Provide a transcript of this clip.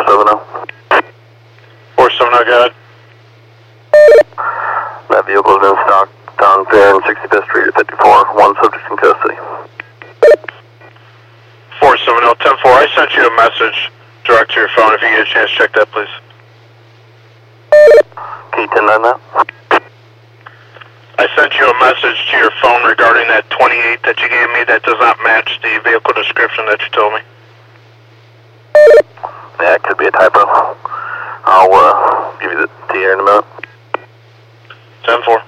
470. 470, go ahead. That vehicle is in stock down there in 65th Street at 54. One subject in custody. 470, 10-4. I sent you a message direct to your phone. If you get a chance, check that, please. Can you 10-9 that? I sent you a message to your phone regarding that 28 that you gave me that does not match the vehicle description that you told me. Yeah, it could be a typo. I'll give you the T here in a minute. 10-4.